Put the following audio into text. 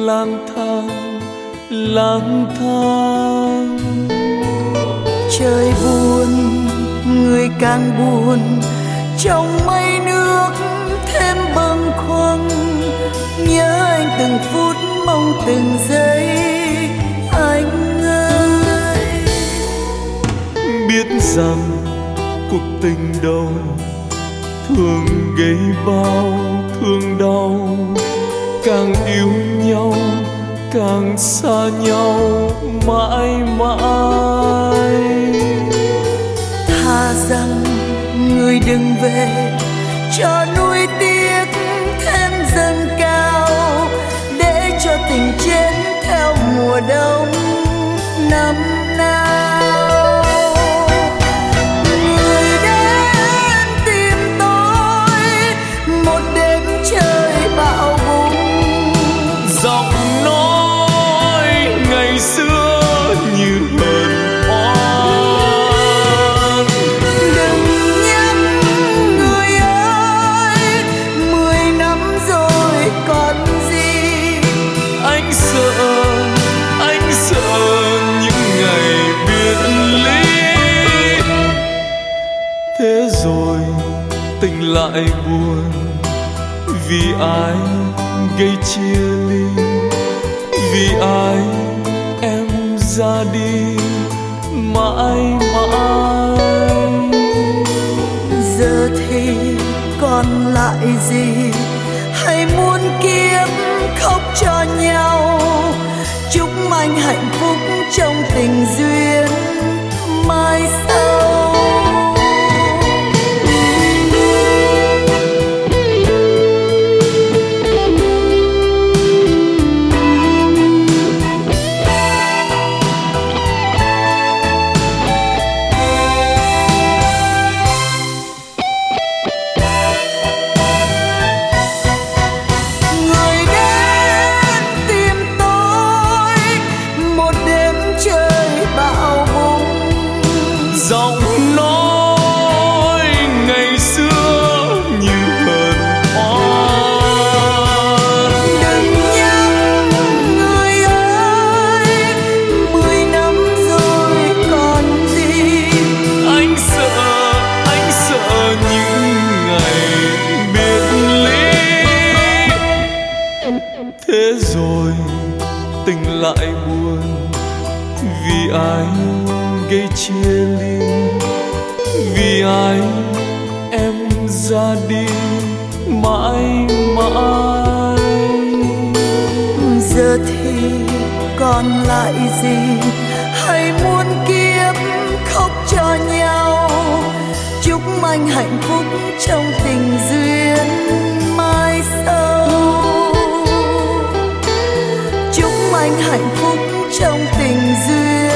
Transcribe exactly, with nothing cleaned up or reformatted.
lang thang lang thang. Trời buồn người càng buồn, trong mây nước thêm bâng khuâng. Nhớ anh từng phút mong từng giây anh ơi. Biết rằng cuộc tình đầu thường gây bao thương đau, càng yêu nhau càng xa nhau mãi mãi. Thà rằng người đừng về cho nuối tiếc thêm dâng cao, để cho tình chết theo mùa đông năm nào. Người đến tìm tôi một đêm trời bão bùng, Giọng nói ngày xưa như hờn oan. đừng nhắc người ơi, mười năm rồi còn gì. Anh sợ, anh sợ những ngày biệt ly. Thế rồi tình lại buồn, vì ai gây chia ly, vì ai em ra đi mãi mãi. Giờ thì còn lại gì, hay muôn kiếp khóc cho nhau. Chúc anh hạnh phúc trong tình duyên mai sau. Người đến tìm tôi một đêm trời bão bùng, Giọng nói ngày xưa như hờn oan. đừng nhắc người ơi, mười năm rồi còn gì. Anh sợ, anh sợ những ngày biệt ly. Thế rồi tình lại buồn, vì ai gây chia ly, vì ai em ra đi mãi mãi. Giờ thì còn lại gì, hay muôn kiếp khóc cho nhau. Chúc anh hạnh phúc trong tình duyên mai sau. Chúc anh hạnh phúc trong tình duyên